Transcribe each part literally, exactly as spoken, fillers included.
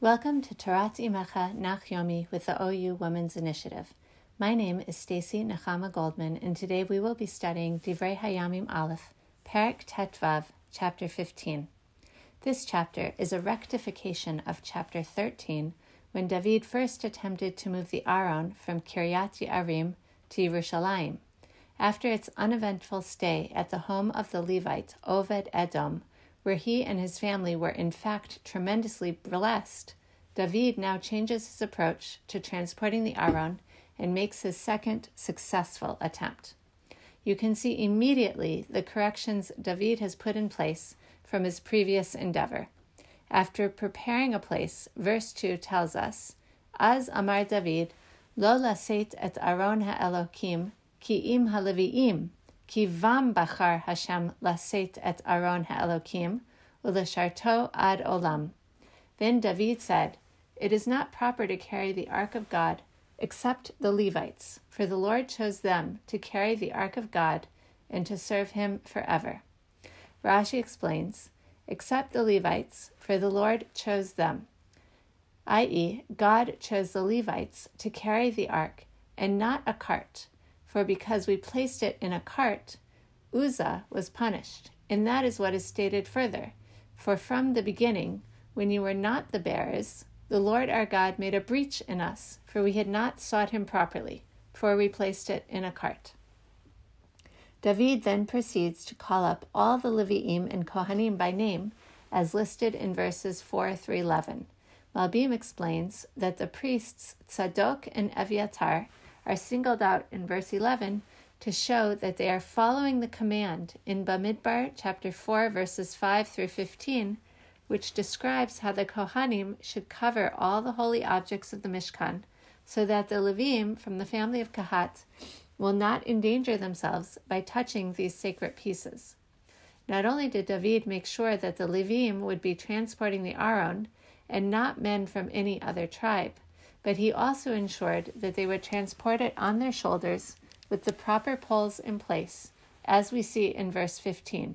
Welcome to Torat Imecha Nach Yomi with the O U Women's Initiative. My name is Stacy Nechama Goldman, and today we will be studying Divrei Hayamim Aleph, Perek Tetvav, Chapter fifteen. This chapter is a rectification of Chapter thirteen, when David first attempted to move the Aron from Kiryat Ye'arim to Yerushalayim. After its uneventful stay at the home of the Levite Oved Edom, where he and his family were in fact tremendously blessed, David now changes his approach to transporting the Aron and makes his second successful attempt. You can see immediately the corrections David has put in place from his previous endeavor. After preparing a place, verse two tells us, Az Amar David, Lo laseit et Aron ha'elokim, ki im haleviim, Ki vam bachar Hashem laseit et Aron ha'elokim, u'lesharto ad olam. Then David said, It is not proper to carry the ark of God, except the Levites, for the Lord chose them to carry the ark of God and to serve him forever. Rashi explains, Except the Levites, for the Lord chose them, that is, God chose the Levites to carry the ark, and not a cart. For because we placed it in a cart, Uzzah was punished, and that is what is stated further. For from the beginning, when you were not the bearers, the Lord our God made a breach in us, for we had not sought him properly, for we placed it in a cart. David then proceeds to call up all the Leviim and Kohanim by name, as listed in verses four through eleven. Malbim explains that the priests Tzadok and Eviatar are singled out in verse eleven to show that they are following the command in Bamidbar chapter four verses five through fifteen, which describes how the Kohanim should cover all the holy objects of the Mishkan, so that the Levim from the family of Kahat will not endanger themselves by touching these sacred pieces. Not only did David make sure that the Levim would be transporting the Aron, and not men from any other tribe, but he also ensured that they would transport it on their shoulders with the proper poles in place, as we see in verse fifteen.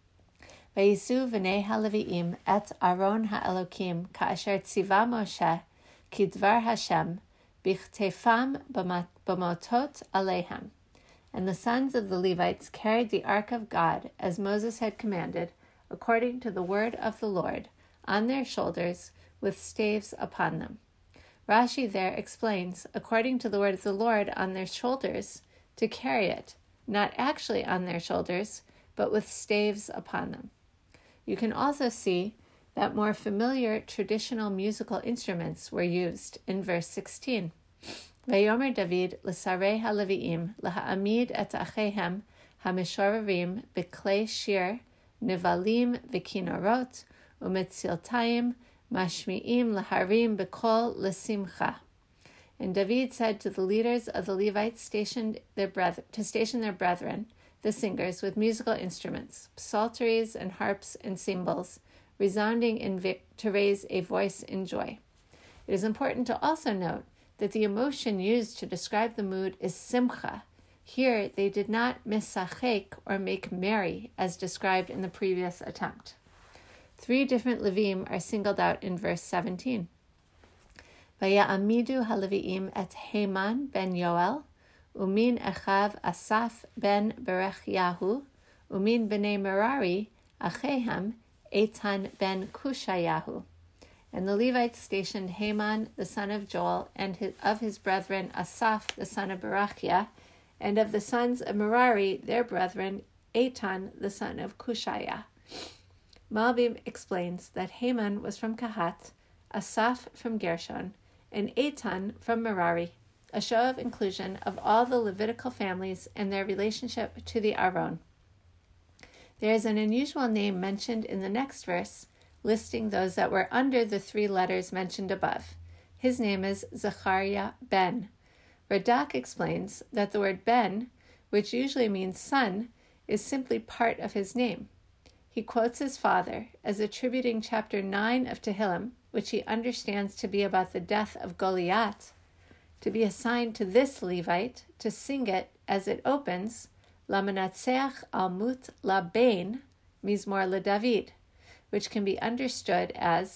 Vayisu v'nei haleviim et Aron ha'elokim ka'asher tziva Moshe kidvar Hashem b'chtefam b'motot aleihem. And the sons of the Levites carried the ark of God, as Moses had commanded, according to the word of the Lord, on their shoulders with staves upon them. Rashi there explains, according to the word of the Lord, on their shoulders, to carry it, not actually on their shoulders, but with staves upon them. You can also see that more familiar traditional musical instruments were used in verse sixteen. Vayomer David l'sarei haleviim laha'amid et achehem ha'mishorerim b'klei shir nivalim v'kinorot u'metziltayim Mashmi'im laharim bekol lesimcha. And David said to the leaders of the Levites stationed their breth- to station their brethren, the singers, with musical instruments, psalteries and harps and cymbals, resounding in vi- to raise a voice in joy. It is important to also note that the emotion used to describe the mood is simcha. Here they did not misachek or make merry, as described in the previous attempt. Three different Levim are singled out in verse seventeen. Vaya'amidu haleviim et Heman ben Yoel, umin echav Asaf ben Berechiahu, umin b'nei Merari achehem Eitan ben Kushayahu. And the Levites stationed Heman the son of Joel, and his, of his brethren Asaph the son of Berachia, and of the sons of Merari their brethren Eitan the son of Kushaya. Malbim explains that Heman was from Kahat, Asaph from Gershon, and Eitan from Merari, a show of inclusion of all the Levitical families and their relationship to the Aron. There is an unusual name mentioned in the next verse, listing those that were under the three letters mentioned above. His name is Zechariah ben. Radak explains that the word ben, which usually means son, is simply part of his name. He quotes his father as attributing chapter nine of Tehillim, which he understands to be about the death of Goliath, to be assigned to this Levite to sing it as it opens, Lamanatseach almut labein mizmor leDavid, which can be understood as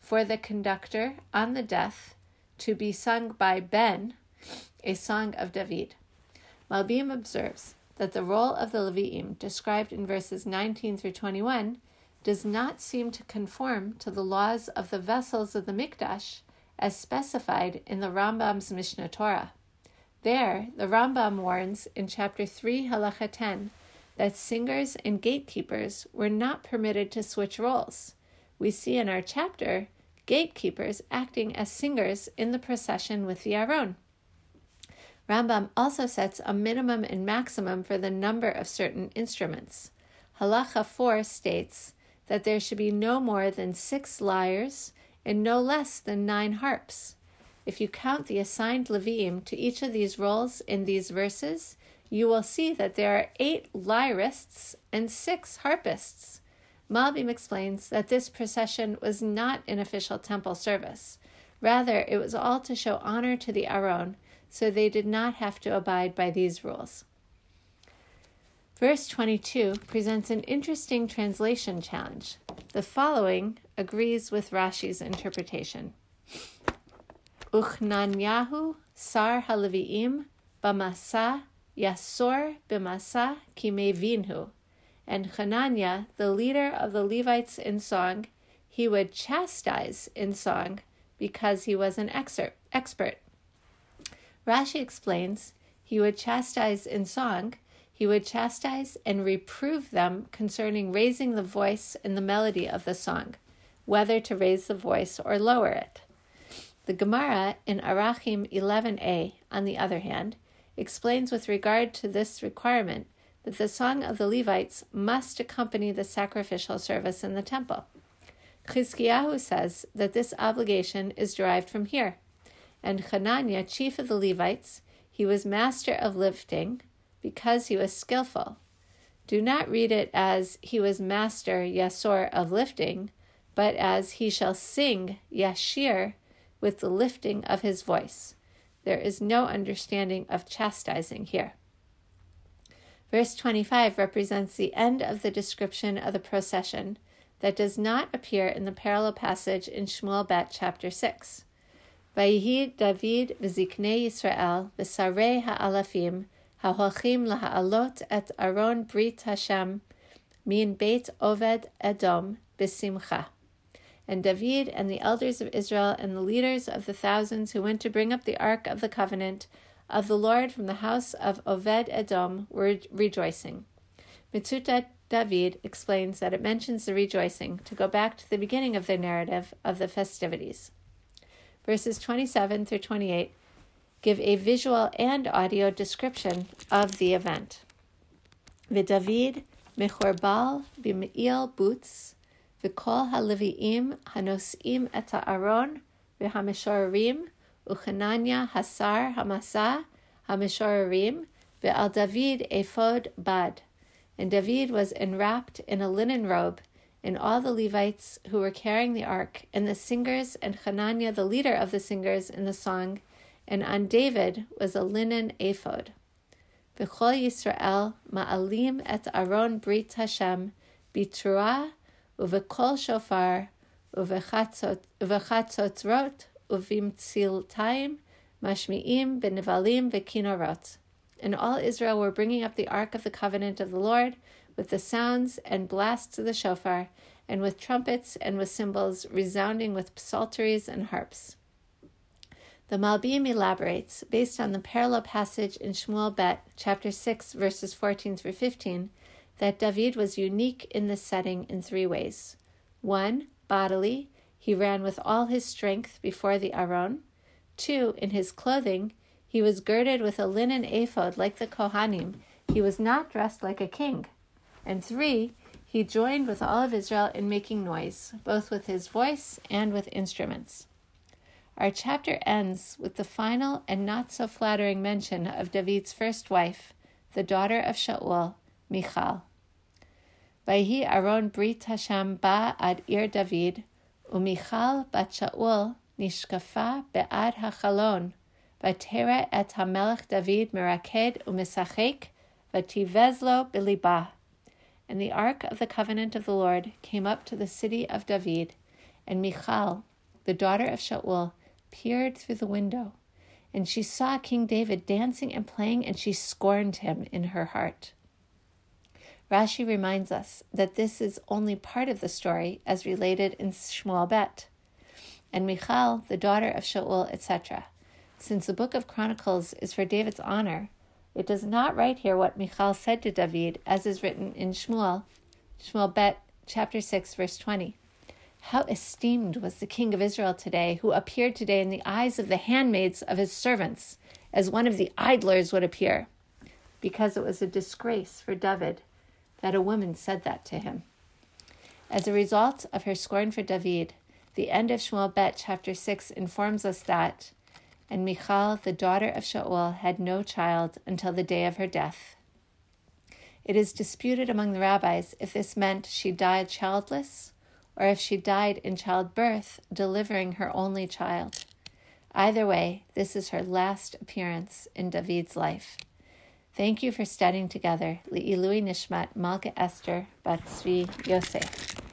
for the conductor on the death to be sung by Ben, a song of David. Malbim observes that the role of the Levi'im described in verses nineteen through twenty-one does not seem to conform to the laws of the vessels of the Mikdash as specified in the Rambam's Mishnah Torah. There, the Rambam warns in chapter three, halacha ten, that singers and gatekeepers were not permitted to switch roles. We see in our chapter gatekeepers acting as singers in the procession with the Aron. Rambam also sets a minimum and maximum for the number of certain instruments. Halacha four states that there should be no more than six lyres and no less than nine harps. If you count the assigned Levi'im to each of these roles in these verses, you will see that there are eight lyrists and six harpists. Malbim explains that this procession was not an official temple service. Rather, it was all to show honor to the Aron, so they did not have to abide by these rules. Verse twenty-two presents an interesting translation challenge. The following agrees with Rashi's interpretation. Uchnanyahu sar halevi'im b'masa yasor b'masa kimevinhu. And Hananiah, the leader of the Levites in song, he would chastise in song because he was an expert. Rashi explains, he would chastise in song, he would chastise and reprove them concerning raising the voice in the melody of the song, whether to raise the voice or lower it. The Gemara in Arachim eleven a, on the other hand, explains with regard to this requirement that the song of the Levites must accompany the sacrificial service in the temple. Chizkiyahu says that this obligation is derived from here. And Hananiah, chief of the Levites, he was master of lifting because he was skillful. Do not read it as he was master yasor of lifting, but as he shall sing yashir with the lifting of his voice. There is no understanding of chastising here. Verse twenty-five represents the end of the description of the procession that does not appear in the parallel passage in Shmuel Bet chapter six. Vayihi David v'ziknei Yisrael v'sarei ha'alafim ha'holchim laha'alot et Aron Brit Hashem min Beit Oved Edom b'simcha. And David and the elders of Israel and the leaders of the thousands who went to bring up the ark of the covenant of the Lord from the house of Oved Edom were rejoicing. Mitzutat David explains that it mentions the rejoicing to go back to the beginning of the narrative of the festivities. Verses twenty-seven through twenty-eight give a visual and audio description of the event. V'David mechorbal b'me'il butz v'kol halevi'im hanos'im et ha'aron v'hameshorerim u'chananya hasar hamasa hameshorerim ve'al David ephod bad. And David was enwrapped in a linen robe, and all the Levites who were carrying the ark, and the singers, and Hananiah, the leader of the singers in the song, and on David was a linen ephod. V'chol Yisrael ma'alim et Aron Brit Hashem b'truah u'v'kol shofar u'v'chatzotrot u'v'imtziltaim mashmi'im b'nevalim v'kinorot. And all Israel were bringing up the ark of the covenant of the Lord with the sounds and blasts of the shofar, and with trumpets and with cymbals resounding with psalteries and harps. The Malbim elaborates, based on the parallel passage in Shmuel Bet, chapter six, verses fourteen through fifteen, that David was unique in this setting in three ways. One, bodily, he ran with all his strength before the Aron. Two, in his clothing, he was girded with a linen ephod like the Kohanim. He was not dressed like a king. And three, he joined with all of Israel in making noise, both with his voice and with instruments. Our chapter ends with the final and not so flattering mention of David's first wife, the daughter of Shaul, Michal. Vayhi Aron Brit Hashem ba ad ir David, uMichal bat Shaul nishkafa be'ad hachalon, vatera et hamelech David meraked u'misachek, vativezlo bilibah. And the ark of the covenant of the Lord came up to the city of David, and Michal, the daughter of Shaul, peered through the window, and she saw King David dancing and playing, and she scorned him in her heart. Rashi reminds us that this is only part of the story as related in Shmuel Bet. And Michal, the daughter of Shaul, et cetera. Since the book of Chronicles is for David's honor, it does not write here what Michal said to David, as is written in Shmuel, Shmuel Bet, chapter six, verse twenty. How esteemed was the king of Israel today, who appeared today in the eyes of the handmaids of his servants, as one of the idlers would appear, because it was a disgrace for David that a woman said that to him. As a result of her scorn for David, the end of Shmuel Bet chapter six informs us that, and Michal, the daughter of Shaul, had no child until the day of her death. It is disputed among the rabbis if this meant she died childless, or if she died in childbirth, delivering her only child. Either way, this is her last appearance in David's life. Thank you for studying together. Li'ilui Nishmat Malka Esther Bat Tzvi Yosef.